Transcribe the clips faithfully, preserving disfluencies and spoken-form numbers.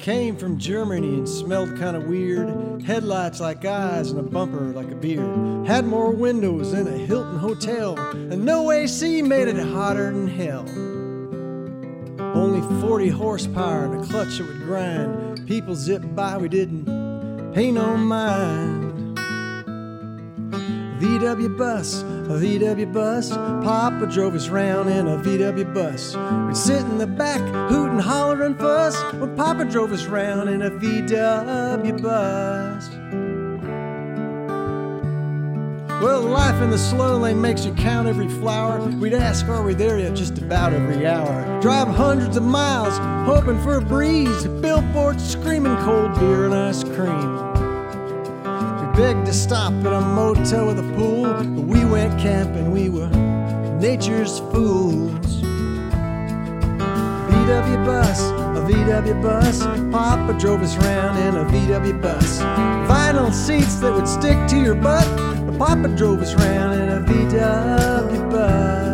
Came from Germany and smelled kind of weird. Headlights like eyes and a bumper like a beard. Had more windows than a Hilton hotel, and no A C made it hotter than hell. Only forty horsepower and a clutch that would grind. People zipped by, we didn't pay no mind. V W bus, a V W bus. Papa drove us round in a V W bus. We'd sit in the back, hoot and holler and fuss when Papa drove us round in a V W bus. Well, life in the slow lane makes you count every flower. We'd ask, are we there yet? Just about every hour. Drive hundreds of miles, hoping for a breeze. Billboards screaming cold beer and ice cream. Begged to stop at a motel with a pool, but we went camping, we were nature's fools. V W bus, a V W bus. Papa drove us round in a V W bus. Vinyl seats that would stick to your butt, but Papa drove us round in a V W bus.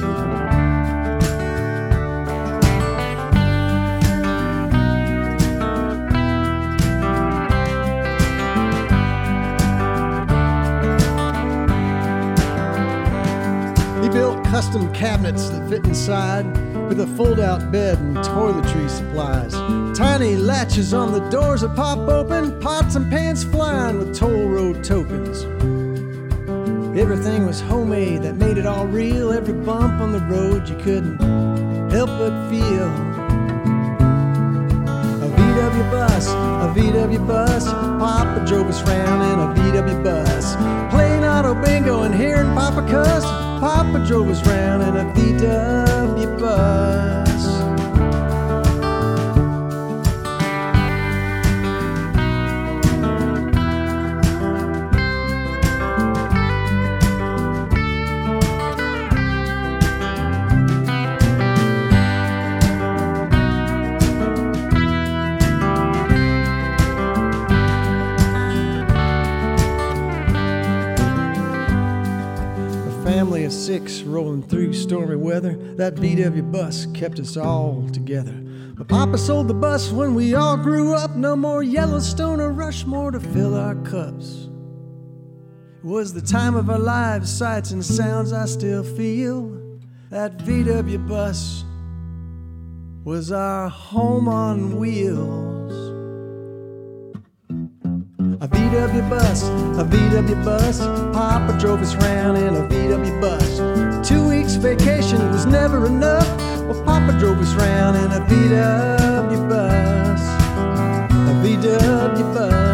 Custom cabinets that fit inside with a fold-out bed and toiletry supplies. Tiny latches on the doors that pop open, pots and pans flying with toll road tokens. Everything was homemade, that made it all real. Every bump on the road you couldn't help but feel. A V W bus, a V W bus. Papa drove us round in a V W bus. Playing auto bingo and hearing Papa cuss. Papa drove us round in a V W bus. Family of six rolling through stormy weather. That V W bus kept us all together. But Papa sold the bus when we all grew up. No more Yellowstone or Rushmore to fill our cups. It was the time of our lives, sights and sounds I still feel. That V W bus was our home on wheels. A V W bus, a V W bus. Papa drove us round in a V W bus. Two weeks vacation was never enough. Well, Papa drove us round in a V W bus. A V W bus.